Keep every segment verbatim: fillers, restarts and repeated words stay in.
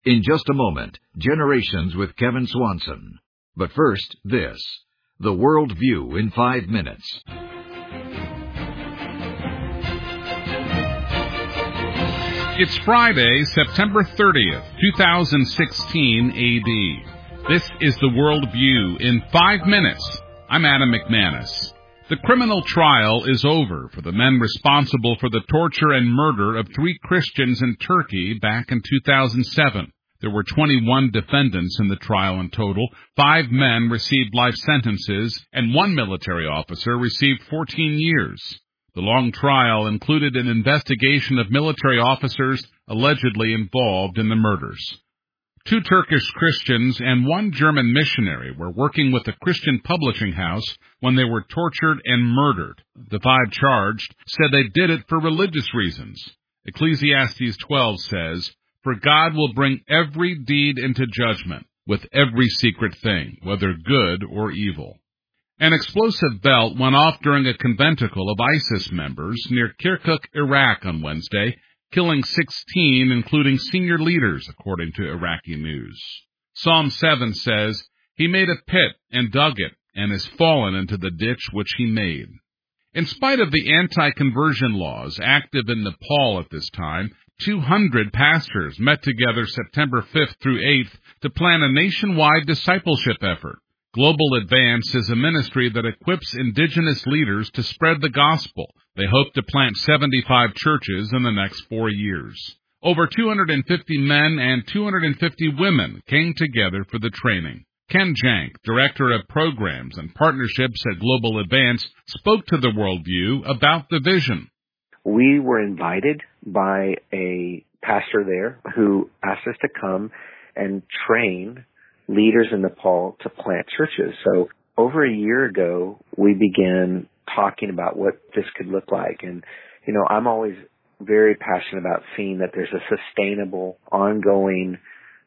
In just a moment, Generations with Kevin Swanson. But first, this. The World View in five minutes. It's Friday, September thirtieth, twenty sixteen A D. This is The World View in five minutes. I'm Adam McManus. The criminal trial is over for the men responsible for the torture and murder of three Christians in Turkey back in two thousand seven. There were twenty-one defendants in the trial in total. Five men received life sentences, and one military officer received fourteen years. The long trial included an investigation of military officers allegedly involved in the murders. Two Turkish Christians and one German missionary were working with a Christian publishing house when they were tortured and murdered. The five charged said they did it for religious reasons. Ecclesiastes twelve says, "For God will bring every deed into judgment, with every secret thing, whether good or evil." An explosive belt went off during a conventicle of ISIS members near Kirkuk, Iraq on Wednesday, killing sixteen, including senior leaders, according to Iraqi news. Psalm seven says, "He made a pit and dug it, and has fallen into the ditch which he made." In spite of the anti-conversion laws active in Nepal at this time, two hundred pastors met together September fifth through eighth to plan a nationwide discipleship effort. Global Advance is a ministry that equips indigenous leaders to spread the gospel. They hope to plant seventy-five churches in the next four years. Over two hundred fifty men and two hundred fifty women came together for the training. Ken Jank, Director of Programs and Partnerships at Global Advance, spoke to the Worldview about the vision. We were invited by a pastor there who asked us to come and train leaders in Nepal to plant churches. So over a year ago, we began talking about what this could look like. And, you know, I'm always very passionate about seeing that there's a sustainable, ongoing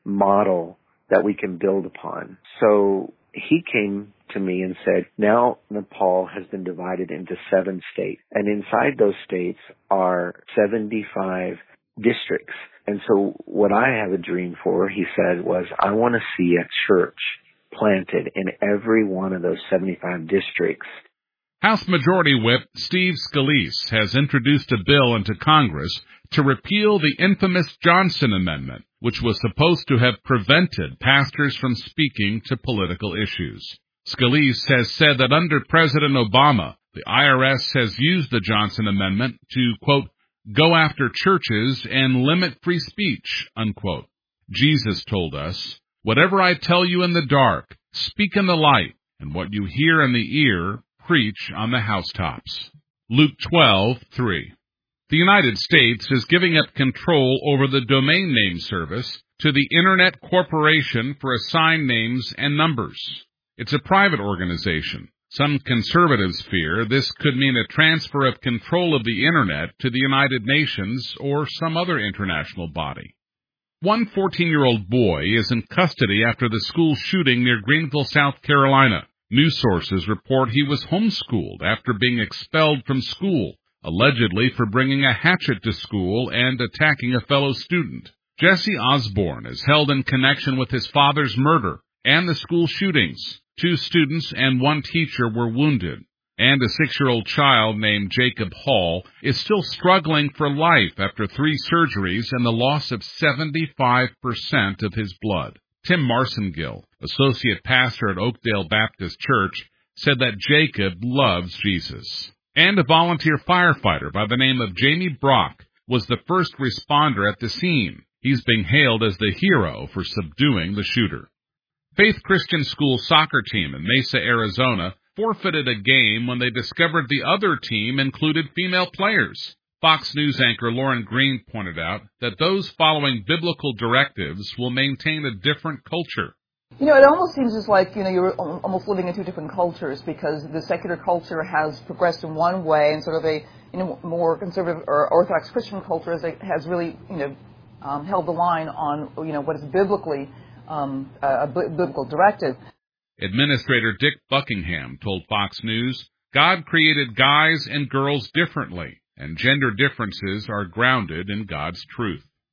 model that we can build upon. So he came to me and said, now Nepal has been divided into seven states. And inside those states are seventy-five districts. And so what I have a dream for, he said, was I want to see a church planted in every one of those seventy-five districts. House Majority Whip Steve Scalise has introduced a bill into Congress to repeal the infamous Johnson Amendment, which was supposed to have prevented pastors from speaking to political issues. Scalise has said that under President Obama, the I R S has used the Johnson Amendment to, quote, go after churches and limit free speech, unquote. Jesus told us, "Whatever I tell you in the dark, speak in the light, and what you hear in the ear, preach on the housetops." Luke twelve three. The United States is giving up control over the domain name service to the Internet Corporation for Assigned Names and Numbers. It's a private organization. Some conservatives fear this could mean a transfer of control of the Internet to the United Nations or some other international body. One fourteen-year-old boy is in custody after the school shooting near Greenville, South Carolina. News sources report he was homeschooled after being expelled from school, allegedly for bringing a hatchet to school and attacking a fellow student. Jesse Osborne is held in connection with his father's murder and the school shootings. Two students and one teacher were wounded, and a six-year-old child named Jacob Hall is still struggling for life after three surgeries and the loss of seventy-five percent of his blood. Tim Marcingill, associate pastor at Oakdale Baptist Church, said that Jacob loves Jesus. And a volunteer firefighter by the name of Jamie Brock was the first responder at the scene. He's being hailed as the hero for subduing the shooter. Faith Christian School soccer team in Mesa, Arizona, forfeited a game when they discovered the other team included female players. Fox News anchor Lauren Green pointed out that those following biblical directives will maintain a different culture. You know, it almost seems just like, you know, you're almost living in two different cultures, because the secular culture has progressed in one way, and sort of a, you know, more conservative or Orthodox Christian culture has really, you know, um, held the line on, you know, what is biblically um, a biblical directive. Administrator Dick Buckingham told Fox News, God created guys and girls differently, and gender differences are grounded in God's truth.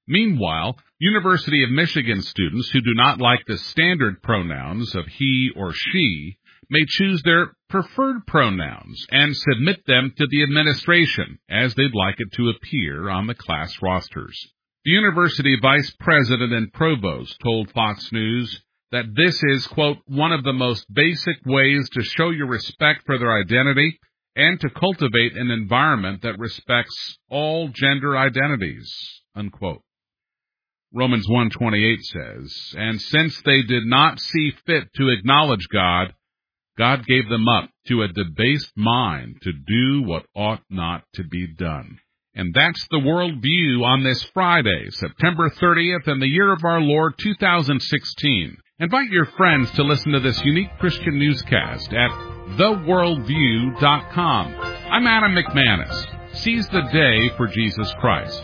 Meanwhile, University of Michigan students who do not like the standard pronouns of he or she may choose their preferred pronouns and submit them to the administration as they'd like it to appear on the class rosters. The university vice president and provost told Fox News that this is, quote, one of the most basic ways to show your respect for their identity and to cultivate an environment that respects all gender identities, unquote. Romans one twenty-eight says, and since they did not see fit to acknowledge God, God gave them up to a debased mind to do what ought not to be done. And that's the worldview on this Friday, September thirtieth, in the year of our Lord, two thousand sixteen. Invite your friends to listen to this unique Christian newscast at the worldview dot com. I'm Adam McManus. Seize the day for Jesus Christ.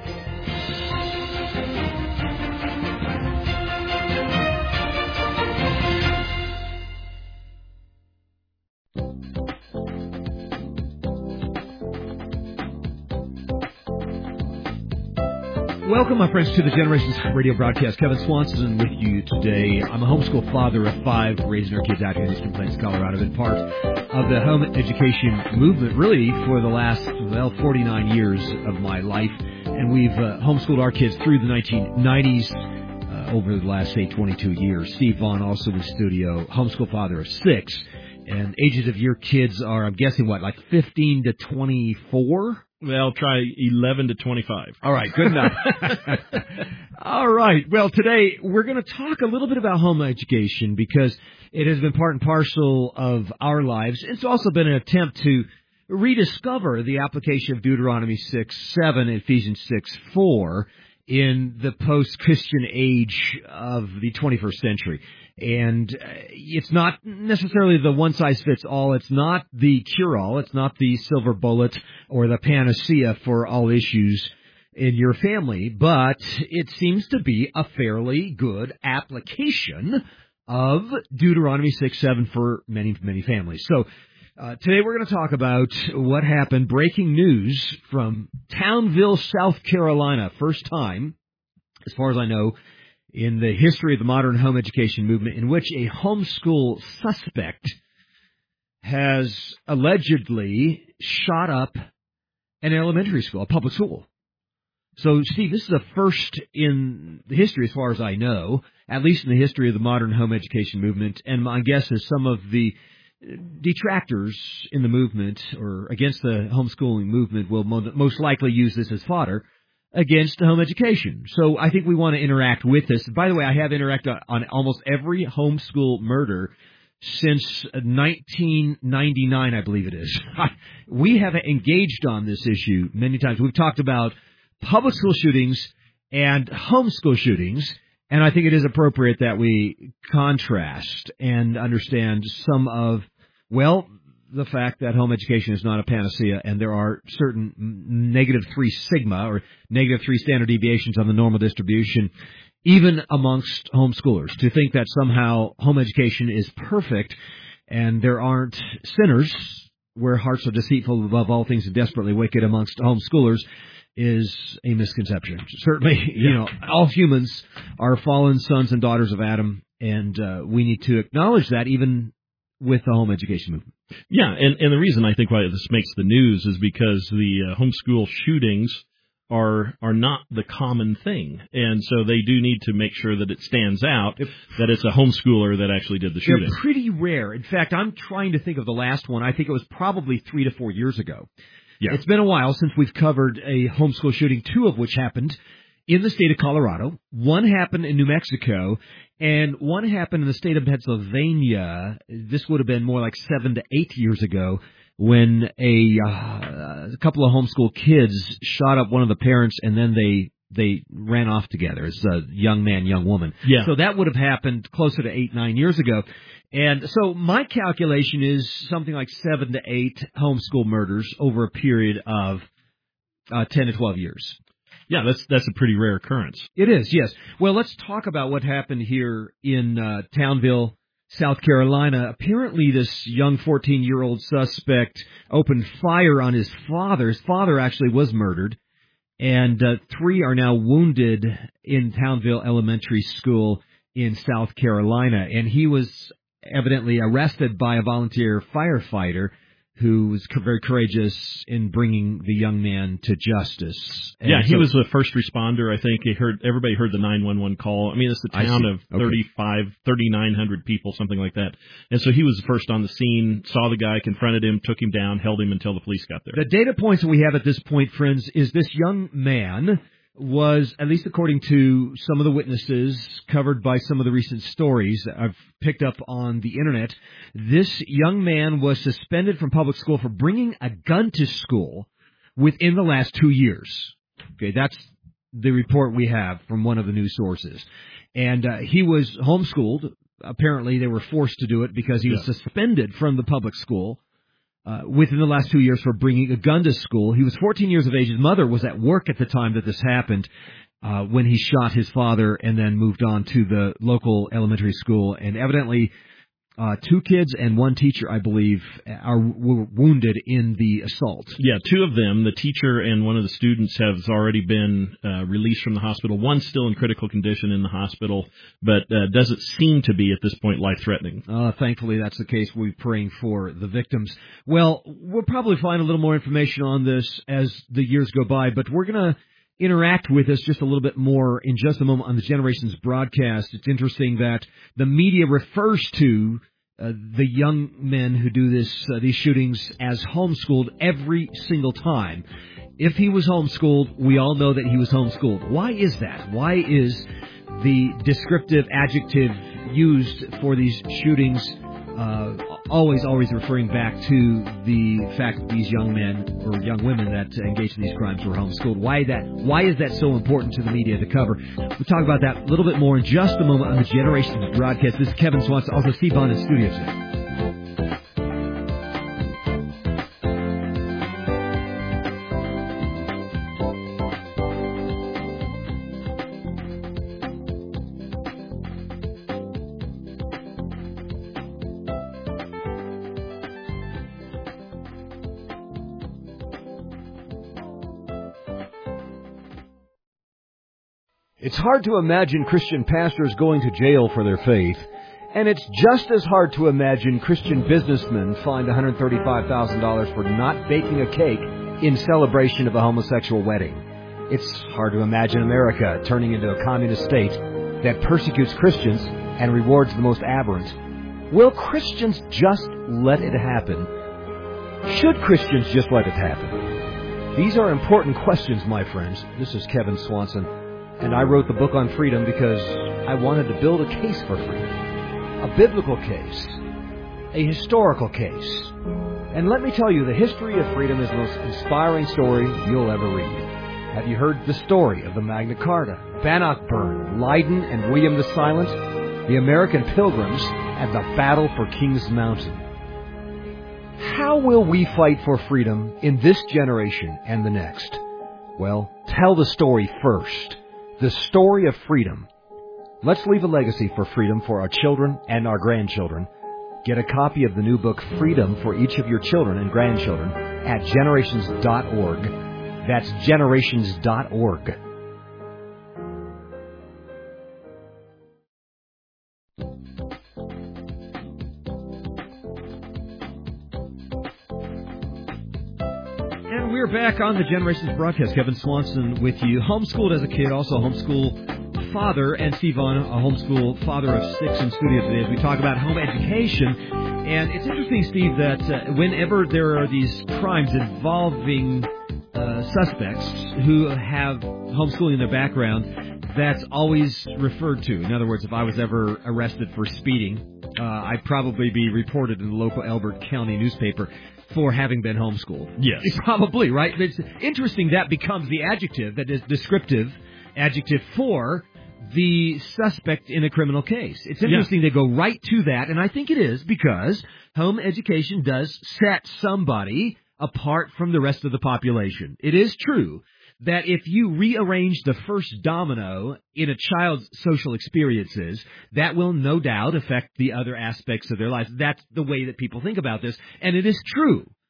Welcome, my friends, to the Generations Radio broadcast. Kevin Swanson with you today. I'm a homeschool father of five, raising our kids out here in Eastern Plains, Colorado. I've been part of the home education movement, really, for the last, well, forty-nine years of my life. And we've uh, homeschooled our kids through the nineteen nineties, uh, over the last, say, twenty-two years. Steve Vaughn, also in studio, homeschool father of six. And ages of your kids are, I'm guessing, what, like fifteen to twenty-four? Well, try eleven to twenty-five. All right, good enough. All right. Well, today we're going to talk a little bit about home education because it has been part and parcel of our lives. It's also been an attempt to rediscover the application of Deuteronomy six seven and Ephesians six four in the post-Christian age of the twenty-first century. And it's not necessarily the one-size-fits-all. It's not the cure-all. It's not the silver bullet or the panacea for all issues in your family. But it seems to be a fairly good application of Deuteronomy six seven for many, many families. So uh, today we're going to talk about what happened, breaking news from Townville, South Carolina. First time, as far as I know, in the history of the modern home education movement, in which a homeschool suspect has allegedly shot up an elementary school, a public school. So, Steve, this is the first in the history, as far as I know, at least in the history of the modern home education movement, and my guess is some of the detractors in the movement, or against the homeschooling movement, will most likely use this as fodder against home education. So I think we want to interact with this. By the way, I have interacted on almost every homeschool murder since nineteen ninety-nine, I believe it is. We have engaged on this issue many times. We've talked about public school shootings and homeschool shootings, and I think it is appropriate that we contrast and understand some of, well, the fact that home education is not a panacea, and there are certain negative three sigma or negative three standard deviations on the normal distribution, even amongst homeschoolers. To think that somehow home education is perfect and there aren't sinners where hearts are deceitful above all things and desperately wicked amongst homeschoolers is a misconception. Certainly, yeah. you know, all humans are fallen sons and daughters of Adam, and uh, we need to acknowledge that even with the home education movement. Yeah, and, and the reason I think why this makes the news is because the uh, homeschool shootings are are not the common thing, and so they do need to make sure that it stands out if, that it's a homeschooler that actually did the shooting. They're pretty rare. In fact, I'm trying to think of the last one. I think it was probably three to four years ago. Yeah. It's been a while since we've covered a homeschool shooting, two of which happened in the state of Colorado. One happened in New Mexico, and one happened in the state of Pennsylvania. This would have been more like seven to eight years ago when a, uh, a couple of homeschool kids shot up one of the parents, and then they they ran off together. It's a young man, young woman. Yeah. So that would have happened closer to eight, nine years ago. And so my calculation is something like seven to eight homeschool murders over a period of uh, ten to twelve years. Yeah, that's that's a pretty rare occurrence. It is, yes. Well, let's talk about what happened here in uh, Townville, South Carolina. Apparently, this young fourteen-year-old suspect opened fire on his father. His father actually was murdered, and uh, three are now wounded in Townville Elementary School in South Carolina. And he was evidently arrested by a volunteer firefighter who was very courageous in bringing the young man to justice. And yeah, he so, was the first responder. I think he heard everybody heard the nine one one call. I mean, it's a town of okay. thirty-five, thirty-nine hundred people, something like that. And so he was the first on the scene, saw the guy, confronted him, took him down, held him until the police got there. The data points that we have at this point, friends, is this young man was, at least according to some of the witnesses covered by some of the recent stories that I've picked up on the Internet, this young man was suspended from public school for bringing a gun to school within the last two years. Okay, that's the report we have from one of the news sources. And uh, he was homeschooled. Apparently, they were forced to do it because he was yeah. suspended from the public school Uh, within the last two years for bringing a gun to school. He was fourteen years of age. His mother was at work at the time that this happened uh, when he shot his father and then moved on to the local elementary school. And evidently, uh, two kids and one teacher, I believe, are were wounded in the assault. Yeah, two of them, the teacher and one of the students, have already been uh, released from the hospital. One's still in critical condition in the hospital, but uh, doesn't seem to be at this point life-threatening. Uh, thankfully, that's the case. We're praying for the victims. Well, we'll probably find a little more information on this as the years go by, but we're going to interact with us just a little bit more in just a moment on the Generations broadcast. It's interesting that the media refers to uh, the young men who do this uh, these shootings as homeschooled every single time. If he was homeschooled, we all know that he was homeschooled. Why is that? Why is the descriptive adjective used for these shootings uh, always, always referring back to the fact that these young men or young women that engaged in these crimes were homeschooled? Why that? Why is that so important to the media to cover? We'll talk about that a little bit more in just a moment on the Generations broadcast. This is Kevin Swanson, also Steve Bond in studio today. It's hard to imagine Christian pastors going to jail for their faith, and it's just as hard to imagine Christian businessmen fined one hundred thirty-five thousand dollars for not baking a cake in celebration of a homosexual wedding. It's hard to imagine America turning into a communist state that persecutes Christians and rewards the most aberrant. Will Christians just let it happen? Should Christians just let it happen? These are important questions, my friends. This is Kevin Swanson. And I wrote the book on freedom because I wanted to build a case for freedom. A biblical case. A historical case. And let me tell you, the history of freedom is the most inspiring story you'll ever read. Have you heard the story of the Magna Carta, Bannockburn, Leiden, and William the Silent, the American Pilgrims, and the battle for Kings Mountain? How will we fight for freedom in this generation and the next? Well, tell the story first. The story of freedom. Let's leave a legacy for freedom for our children and our grandchildren. Get a copy of the new book, Freedom, for each of your children and grandchildren at generations dot org. That's generations dot org. And we're back on the Generations broadcast. Kevin Swanson with you. Homeschooled as a kid, also homeschool father, and Steve Vaughn, a homeschool father of six in studio today as we talk about home education. And it's interesting, Steve, that uh, whenever there are these crimes involving uh, suspects who have homeschooling in their background, that's always referred to. In other words, if I was ever arrested for speeding, uh, I'd probably be reported in the local Elbert County newspaper for having been homeschooled. Yes. Probably, right? It's interesting that becomes the adjective that is descriptive adjective for the suspect in a criminal case. It's interesting yeah. they go right to that, and I think it is because home education does set somebody apart from the rest of the population. It is true that if you rearrange the first domino in a child's social experiences, that will no doubt affect the other aspects of their lives. That's the way that people think about this. And it is true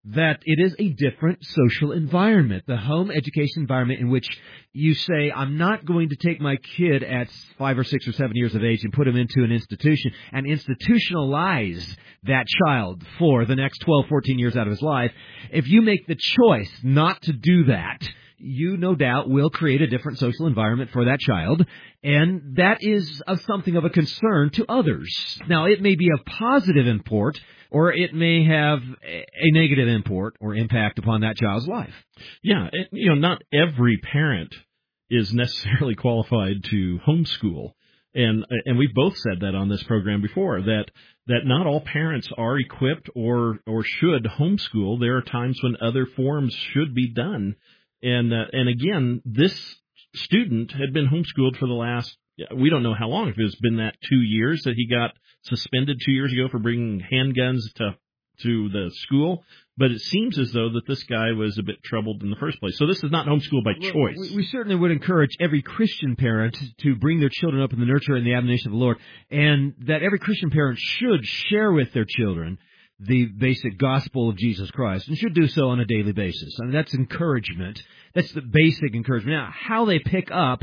that it is a different social environment, the home education environment in which you say, I'm not going to take my kid at five or six or seven years of age and put him into an institution and institutionalize that child for the next twelve, fourteen years out of his life. If you make the choice not to do that, you no doubt will create a different social environment for that child, and that is of something of a concern to others. Now, it may be of positive import, or it may have a negative import or impact upon that child's life. Yeah, it, you know, not every parent is necessarily qualified to homeschool. And and we've both said that on this program before, that that not all parents are equipped or or should homeschool. There are times when other forms should be done. And uh, and again, this student had been homeschooled for the last, we don't know how long, if it's been that two years that he got suspended two years ago for bringing handguns to to the school. But it seems as though that this guy was a bit troubled in the first place. So this is not homeschool by choice. We, we certainly would encourage every Christian parent to bring their children up in the nurture and the admonition of the Lord, and that every Christian parent should share with their children the basic gospel of Jesus Christ, and should do so on a daily basis. I mean, that's encouragement. That's the basic encouragement. Now, how they pick up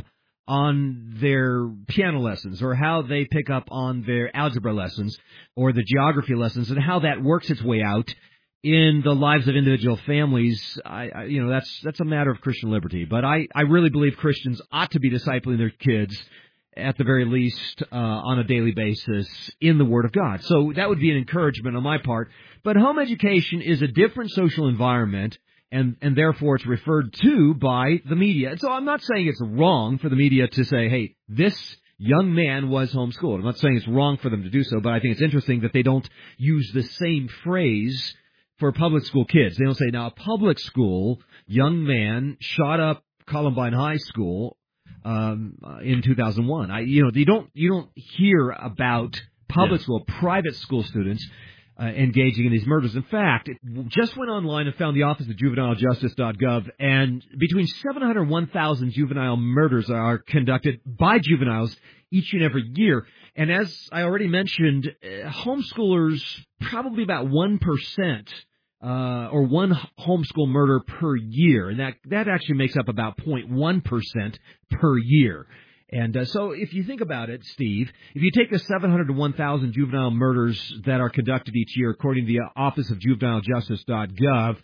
on their piano lessons, or how they pick up on their algebra lessons, or the geography lessons, and how that works its way out in the lives of individual families, I, I, you know, that's that's a matter of Christian liberty. But I, I really believe Christians ought to be discipling their kids, at the very least, uh, on a daily basis in the Word of God. So that would be an encouragement on my part. But home education is a different social environment, and, and therefore it's referred to by the media. And so I'm not saying it's wrong for the media to say, hey, this young man was homeschooled. I'm not saying it's wrong for them to do so, but I think it's interesting that they don't use the same phrase for public school kids. They don't say, now, a public school young man shot up Columbine High School um, in two thousand one. I, you know, you don't you don't hear about public yeah. school, private school students uh, engaging in these murders. In fact, it just went online and found the Office of Juvenile Justice dot gov, and between seven hundred and one thousand juvenile murders are conducted by juveniles each and every year. And as I already mentioned, uh, homeschoolers, probably about one percent uh, or one homeschool murder per year. And that, that actually makes up about zero point one percent per year. And uh, so if you think about it, Steve, if you take the seven hundred to one thousand juvenile murders that are conducted each year, according to the Office of Juvenile Justice dot gov,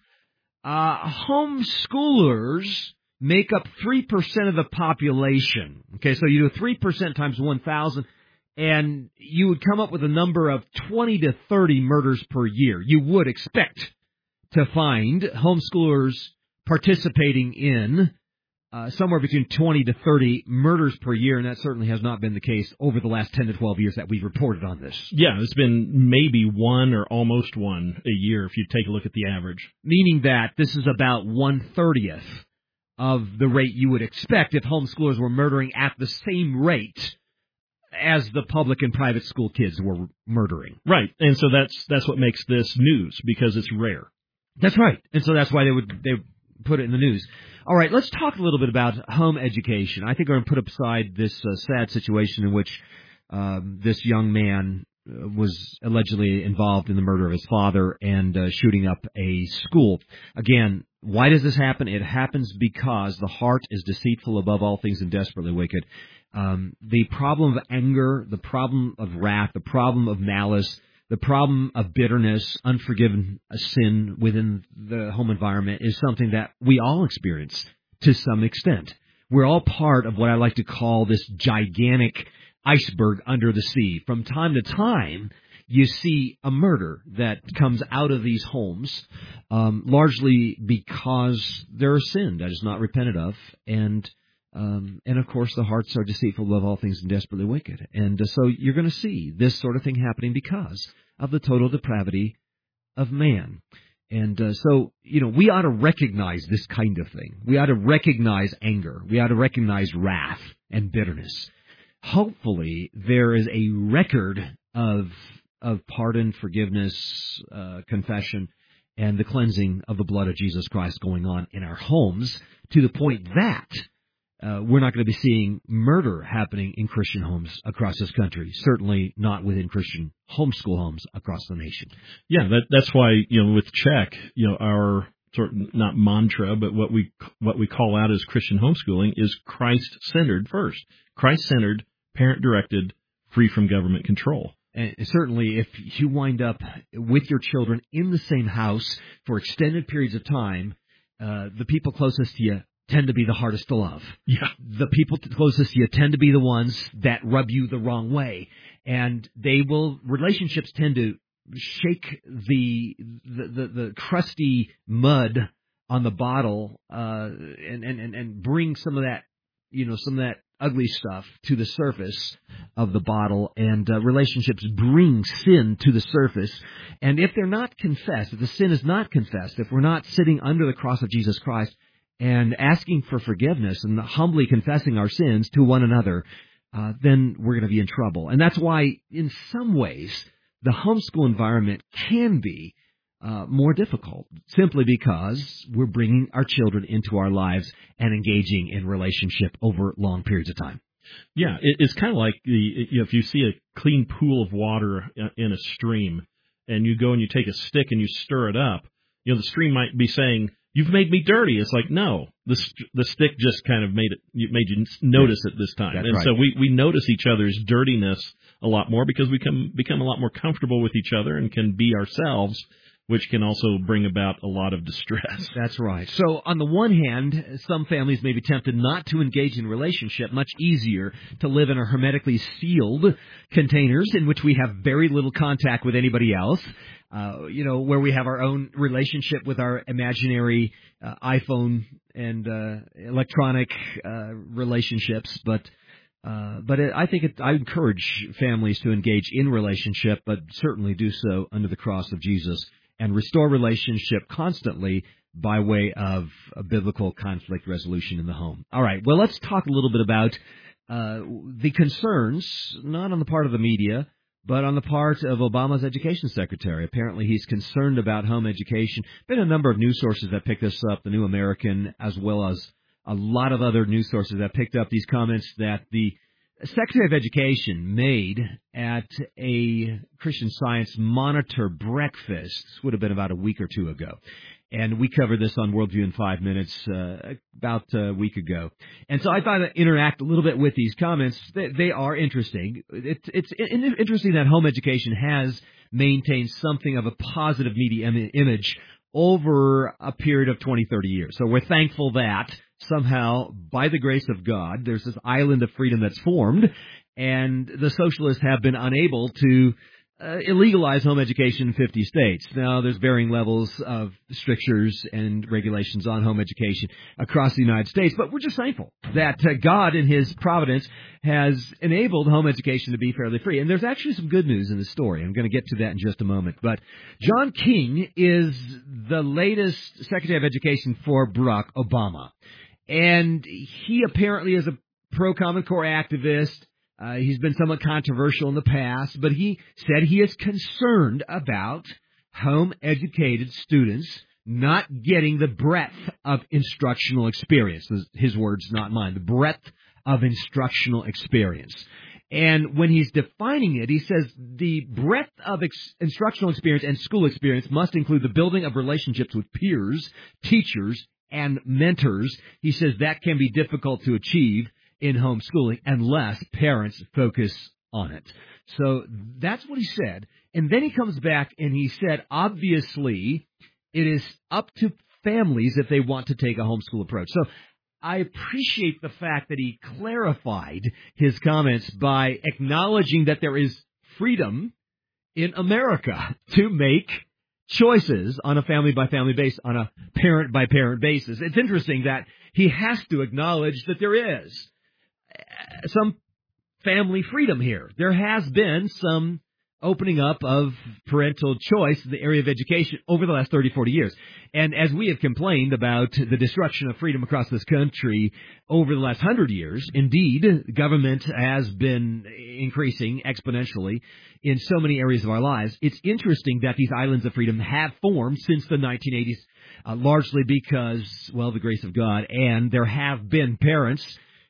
uh, homeschoolers make up three percent of the population. Okay, so you do three percent times one thousand, and you would come up with a number of twenty to thirty murders per year. You would expect to find homeschoolers participating in uh, somewhere between twenty to thirty murders per year, and that certainly has not been the case over the last ten to twelve years that we've reported on this. Yeah, it's been maybe one or almost one a year if you take a look at the average. Meaning that this is about one-thirtieth of the rate you would expect if homeschoolers were murdering at the same rate as the public and private school kids were murdering. Right, and so that's that's what makes this news, because it's rare. That's right, and so that's why they would they put it in the news. All right, let's talk a little bit about home education. I think we're going to put aside this uh, sad situation in which um, this young man uh, was allegedly involved in the murder of his father and uh, shooting up a school. Again, why does this happen? It happens because the heart is deceitful above all things and desperately wicked. Um, the problem of anger, the problem of wrath, the problem of malice, the problem of bitterness, unforgiven sin within the home environment is something that we all experience to some extent. We're all part of what I like to call this gigantic iceberg under the sea. From time to time, you see a murder that comes out of these homes, um, largely because there is sin that is not repented of, and um, and of course the hearts are deceitful above all things and desperately wicked. And uh, so you're going to see this sort of thing happening because of the total depravity of man. And uh, so, you know, we ought to recognize this kind of thing. We ought to recognize anger. We ought to recognize wrath and bitterness. Hopefully there is a record of of pardon, forgiveness, uh, confession, and the cleansing of the blood of Jesus Christ going on in our homes, to the point that uh, we're not going to be seeing murder happening in Christian homes across this country. Certainly not within Christian homeschool homes across the nation. Yeah, that, that's why, you know, with Check, you know, our sort of not mantra, but what we what we call out as Christian homeschooling is Christ-centered first. Christ-centered, parent-directed, free from government control. And certainly, if you wind up with your children in the same house for extended periods of time, uh, the people closest to you tend to be the hardest to love. Yeah. The people closest to you tend to be the ones that rub you the wrong way. And they will, relationships tend to shake the the, the, the crusty mud on the bottle uh, and, and, and bring some of that, you know, some of that ugly stuff to the surface of the bottle, and uh, relationships bring sin to the surface. And if they're not confessed, if the sin is not confessed, if we're not sitting under the cross of Jesus Christ and asking for forgiveness and humbly confessing our sins to one another, uh, then we're going to be in trouble. And that's why, in some ways, the homeschool environment can be Uh, more difficult, simply because we're bringing our children into our lives and engaging in relationship over long periods of time. Yeah, it, it's kind of like the you know, if you see a clean pool of water in a stream, and you go and you take a stick and you stir it up, you know, the stream might be saying, "You've made me dirty." It's like, no, the the stick just kind of made it made you notice it this time. That's and right. so we, we notice each other's dirtiness a lot more because we come become a lot more comfortable with each other and can be ourselves, which can also bring about a lot of distress. That's right. So on the one hand, some families may be tempted not to engage in relationship, much easier to live in a hermetically sealed containers in which we have very little contact with anybody else, uh, you know, where we have our own relationship with our imaginary uh, iPhone and uh, electronic uh, relationships. But uh, but it, I think it, I encourage families to engage in relationship, but certainly do so under the cross of Jesus, and restore relationship constantly by way of a biblical conflict resolution in the home. All right, well, let's talk a little bit about uh, the concerns, not on the part of the media, but on the part of Obama's education secretary. Apparently, he's concerned about home education. Been a number of news sources that picked this up, the New American, as well as a lot of other news sources that picked up these comments that the Secretary of Education made at a Christian Science Monitor breakfast. This would have been about a week or two ago. And we covered this on Worldview in five minutes uh, about a week ago. And so I thought I'd interact a little bit with these comments. They, they are interesting. It's, it's interesting that home education has maintained something of a positive media im- image over a period of twenty, thirty years. So we're thankful that somehow, by the grace of God, there's this island of freedom that's formed, and the socialists have been unable to uh, illegalize home education in fifty states. Now, there's varying levels of strictures and regulations on home education across the United States, but we're just thankful that uh, God, in His providence, has enabled home education to be fairly free. And there's actually some good news in the story. I'm going to get to that in just a moment. But John King is the latest Secretary of Education for Barack Obama. And he apparently is a pro-Common Core activist. Uh, he's been somewhat controversial in the past, but he said he is concerned about home-educated students not getting the breadth of instructional experience. His words, not mine. The breadth of instructional experience. And when he's defining it, he says the breadth of ex- instructional experience and school experience must include the building of relationships with peers, teachers, and mentors. He says that can be difficult to achieve in homeschooling unless parents focus on it. So that's what he said. And then he comes back and he said, obviously, it is up to families if they want to take a homeschool approach. So I appreciate the fact that he clarified his comments by acknowledging that there is freedom in America to make choices on a family-by-family basis, on a parent-by-parent basis. It's interesting that he has to acknowledge that there is some family freedom here. There has been some opening up of parental choice in the area of education over the last thirty, forty years. And as we have complained about the destruction of freedom across this country over the last hundred years, indeed, government has been increasing exponentially in so many areas of our lives. It's interesting that these islands of freedom have formed since the nineteen eighties, uh, largely because, well, the grace of God, and there have been parents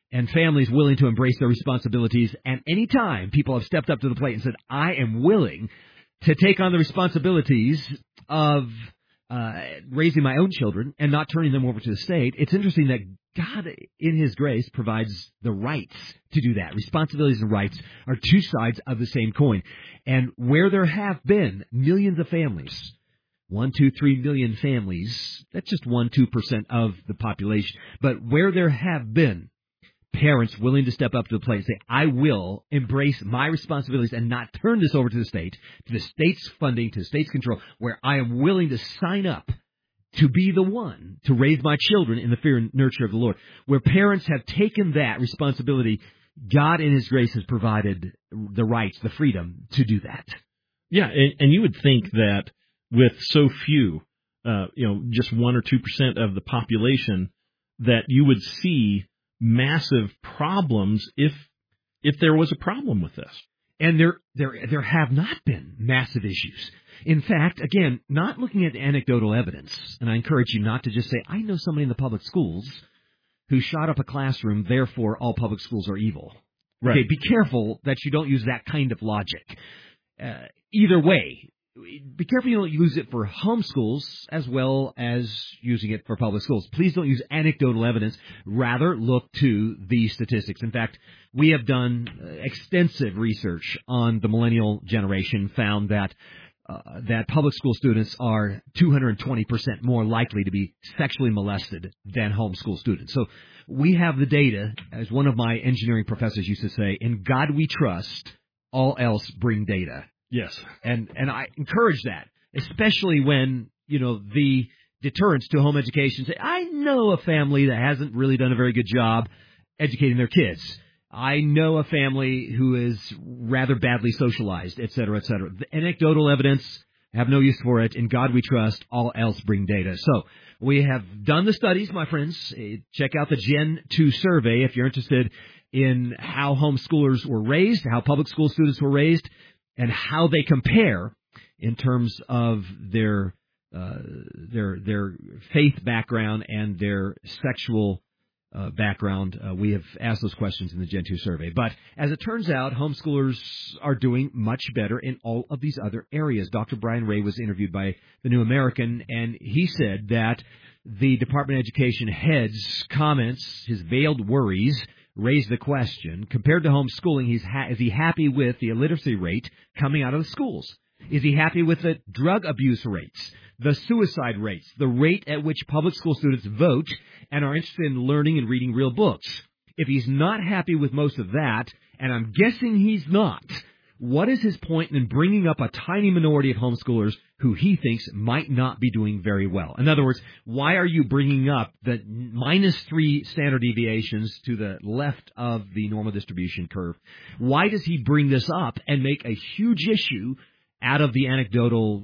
and families willing to embrace their responsibilities. And any time people have stepped up to the plate and said, I am willing to take on the responsibilities of uh, raising my own children and not turning them over to the state, it's interesting that God, in His grace, provides the rights to do that. Responsibilities and rights are two sides of the same coin. And where there have been millions of families, one, two, three million families, that's just one, two percent of the population. But where there have been parents willing to step up to the plate and say, I will embrace my responsibilities and not turn this over to the state, to the state's funding, to the state's control, where I am willing to sign up to be the one to raise my children in the fear and nurture of the Lord. Where parents have taken that responsibility, God in His grace has provided the rights, the freedom to do that. Yeah, and, and you would think that with so few, uh, you know, just one or two percent of the population, that you would see massive problems if if there was a problem with this. And there there there have not been massive issues. In fact, again, not looking at anecdotal evidence, and I encourage you not to just say, I know somebody in the public schools who shot up a classroom, therefore all public schools are evil. Right. Okay, be careful that you don't use that kind of logic. Uh, either way, be careful you don't use it for homeschools as well as using it for public schools. Please don't use anecdotal evidence. Rather, look to the statistics. In fact, we have done extensive research on the millennial generation, found that uh, that public school students are two hundred twenty percent more likely to be sexually molested than homeschool students. So we have the data, as one of my engineering professors used to say, in God we trust, all else bring data. Yes. And and I encourage that, especially when, you know, the deterrents to home education say, I know a family that hasn't really done a very good job educating their kids. I know a family who is rather badly socialized, et cetera, et cetera. The anecdotal evidence, have no use for it. In God we trust, all else bring data. So we have done the studies, my friends. Check out the Gen two survey if you're interested in how homeschoolers were raised, how public school students were raised, and how they compare in terms of their uh, their their faith background and their sexual uh, background. Uh, we have asked those questions in the Gen two survey. But as it turns out, homeschoolers are doing much better in all of these other areas. Doctor Brian Ray was interviewed by The New American, and he said that the Department of Education head's comments, his veiled worries, raise the question, compared to homeschooling, he's ha- is he happy with the illiteracy rate coming out of the schools? Is he happy with the drug abuse rates, the suicide rates, the rate at which public school students vote and are interested in learning and reading real books? If he's not happy with most of that, and I'm guessing he's not, what is his point in bringing up a tiny minority of homeschoolers who he thinks might not be doing very well? In other words, why are you bringing up the minus three standard deviations to the left of the normal distribution curve? Why does he bring this up and make a huge issue out of the anecdotal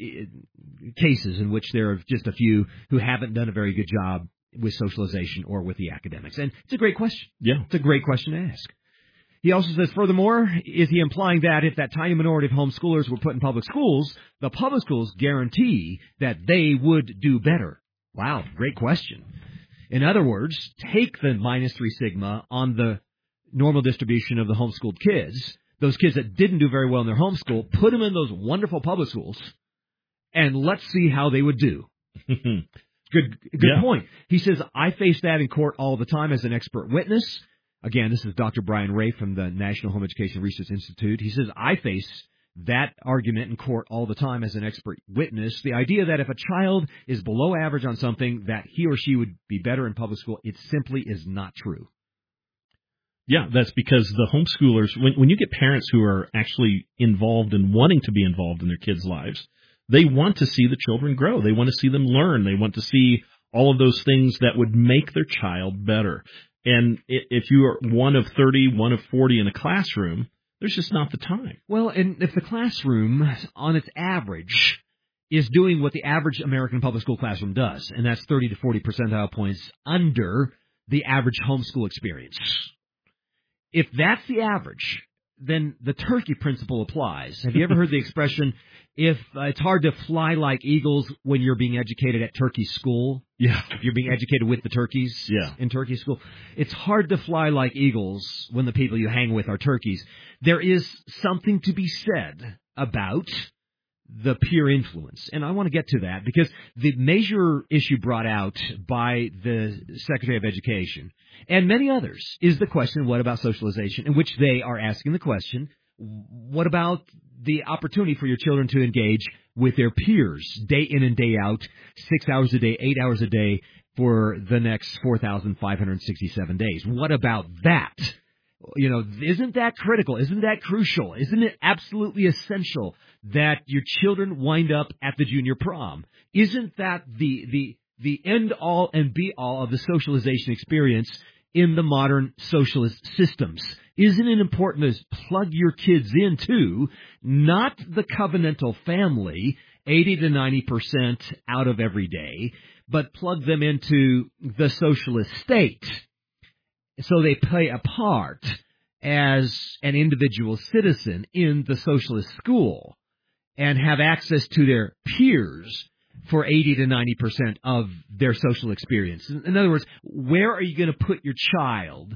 cases in which there are just a few who haven't done a very good job with socialization or with the academics? And it's a great question. Yeah. It's a great question to ask. He also says, furthermore, is he implying that if that tiny minority of homeschoolers were put in public schools, the public schools guarantee that they would do better? Wow, great question. In other words, take the minus three sigma on the normal distribution of the homeschooled kids, those kids that didn't do very well in their homeschool, put them in those wonderful public schools, and let's see how they would do. Good, good yeah. point. He says, I face that in court all the time as an expert witness. Again, this is Doctor Brian Ray from the National Home Education Research Institute. He says, I face that argument in court all the time as an expert witness. The idea that if a child is below average on something, that he or she would be better in public school, it simply is not true. Yeah, that's because the homeschoolers, when, when you get parents who are actually involved and wanting to be involved in their kids' lives, they want to see the children grow. They want to see them learn. They want to see all of those things that would make their child better. And if you are one of thirty, one of forty in a classroom, there's just not the time. Well, and if the classroom, on its average, is doing what the average American public school classroom does, and that's thirty to forty percentile points under the average homeschool experience. If that's the average, then the turkey principle applies. Have you ever heard the expression, if uh, it's hard to fly like eagles when you're being educated at turkey school? Yeah. If you're being educated with the turkeys yeah. in turkey school. It's hard to fly like eagles when the people you hang with are turkeys. There is something to be said about the peer influence. And I want to get to that because the major issue brought out by the Secretary of Education and many others is the question, what about socialization? In which they are asking the question, what about the opportunity for your children to engage with their peers day in and day out, six hours a day, eight hours a day for the next four thousand five hundred sixty-seven days? What about that? You know, isn't that critical? Isn't that crucial? Isn't it absolutely essential that your children wind up at the junior prom? Isn't that the the the end all and be all of the socialization experience in the modern socialist systems? Isn't it important to plug your kids into not the covenantal family, eighty to ninety percent out of every day, but plug them into the socialist state? So they play a part as an individual citizen in the socialist school and have access to their peers for eighty to ninety percent of their social experience. In other words, where are you going to put your child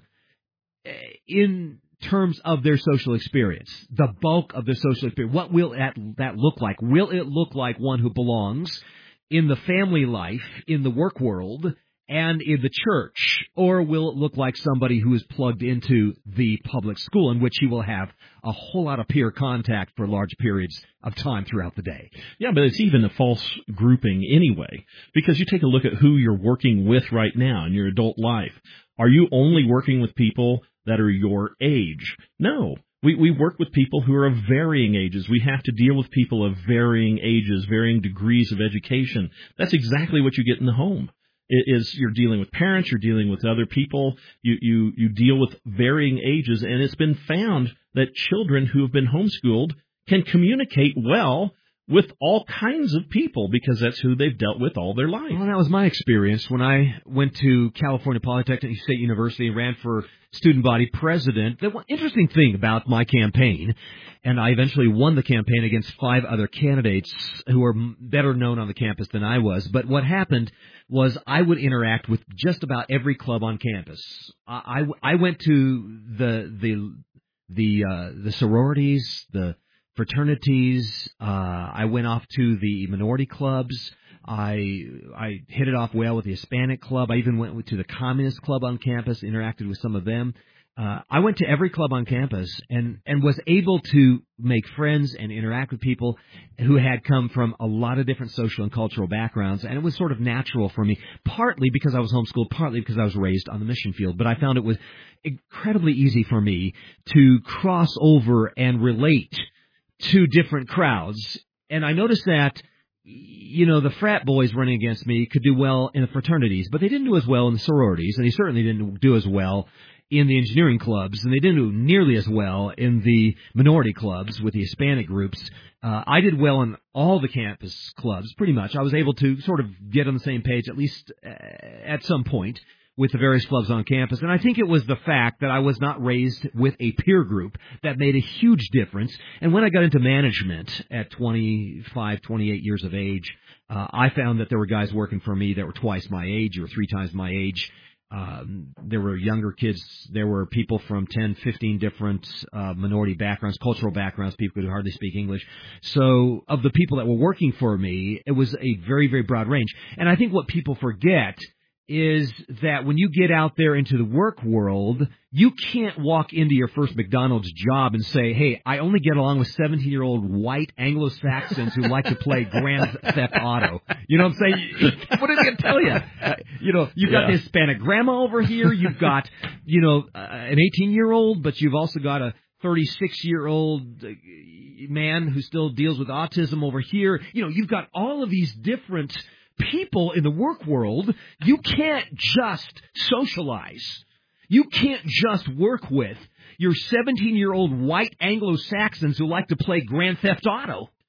in terms of their social experience, the bulk of their social experience? What will that, that look like? Will it look like one who belongs in the family life, in the work world, and in the church, or will it look like somebody who is plugged into the public school in which he will have a whole lot of peer contact for large periods of time throughout the day? Yeah, but it's even a false grouping anyway, because you take a look at who you're working with right now in your adult life. Are you only working with people that are your age? No. We, we work with people who are of varying ages. We have to deal with people of varying ages, varying degrees of education. That's exactly what you get in the home. Is you're dealing with parents, you're dealing with other people, you, you, you deal with varying ages, and it's been found that children who have been homeschooled can communicate well with all kinds of people because that's who they've dealt with all their life. Well, that was my experience when I went to California Polytechnic State University and ran for student body president. The interesting thing about my campaign, and I eventually won the campaign against five other candidates who were better known on the campus than I was, but what happened was I would interact with just about every club on campus. I, I, I went to the the the uh, the sororities, the fraternities. Uh, I went off to the minority clubs. I I hit it off well with the Hispanic club. I even went to the Communist club on campus, interacted with some of them. Uh, I went to every club on campus and, and was able to make friends and interact with people who had come from a lot of different social and cultural backgrounds, and it was sort of natural for me, partly because I was homeschooled, partly because I was raised on the mission field. But I found it was incredibly easy for me to cross over and relate to different crowds, and I noticed that, you know, the frat boys running against me could do well in the fraternities, but they didn't do as well in the sororities, and they certainly didn't do as well in the engineering clubs, and they didn't do nearly as well in the minority clubs with the Hispanic groups. Uh, I did well in all the campus clubs, pretty much. I was able to sort of get on the same page, at least uh, at some point, with the various clubs on campus. And I think it was the fact that I was not raised with a peer group that made a huge difference. And when I got into management at twenty-five, twenty-eight years of age, uh, I found that there were guys working for me that were twice my age or three times my age. Um, there were younger kids. There were people from ten, fifteen different uh, minority backgrounds, cultural backgrounds, people who could hardly speak English. So of the people that were working for me, it was a very, very broad range. And I think what people forget is that when you get out there into the work world, you can't walk into your first McDonald's job and say, hey, I only get along with seventeen-year-old white Anglo-Saxons who like to play Grand Theft Auto. You know what I'm saying? What are they going to tell you? You know, you've got yeah. the Hispanic grandma over here. You've got, you know, uh, an eighteen-year-old, but you've also got a thirty-six-year-old man who still deals with autism over here. You know, you've got all of these different people in the work world. You can't just socialize. You can't just work with your seventeen-year-old white Anglo-Saxons who like to play Grand Theft Auto.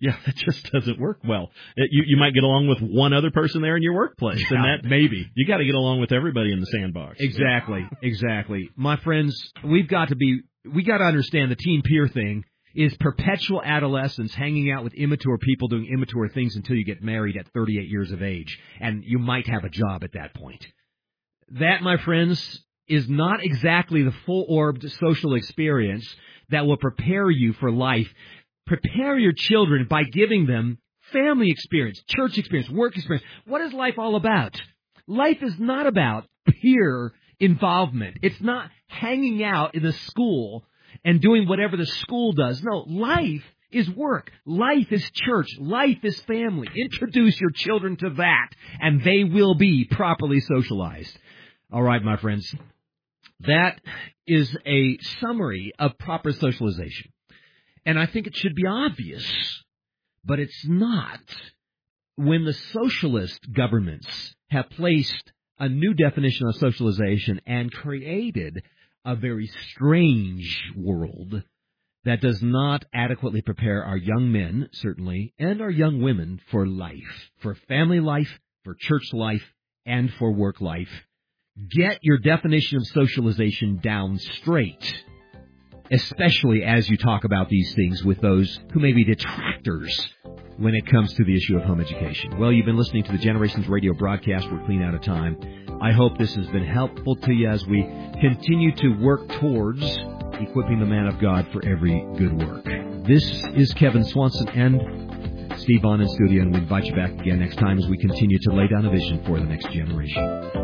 Yeah, that just doesn't work well. It, you you might get along with one other person there in your workplace, yeah, and that maybe you got to get along with everybody in the sandbox. Exactly, exactly. My friends, we've got to be, we got to understand the teen peer thing is perpetual adolescence, hanging out with immature people doing immature things until you get married at thirty-eight years of age, and you might have a job at that point. That, my friends, is not exactly the full-orbed social experience that will prepare you for life. Prepare your children by giving them family experience, church experience, work experience. What is life all about? Life is not about peer involvement. It's not hanging out in the school and doing whatever the school does. No, life is work. Life is church. Life is family. Introduce your children to that, and they will be properly socialized. All right, my friends. That is a summary of proper socialization. And I think it should be obvious, but it's not. When the socialist governments have placed a new definition of socialization and created a very strange world that does not adequately prepare our young men, certainly, and our young women for life, for family life, for church life, and for work life. Get your definition of socialization down straight, especially as you talk about these things with those who may be detractors when it comes to the issue of home education. Well, you've been listening to the Generations Radio broadcast. We're clean out of time. I hope this has been helpful to you as we continue to work towards equipping the man of God for every good work. This is Kevin Swanson and Steve Vaughn in studio, and we invite you back again next time as we continue to lay down a vision for the next generation.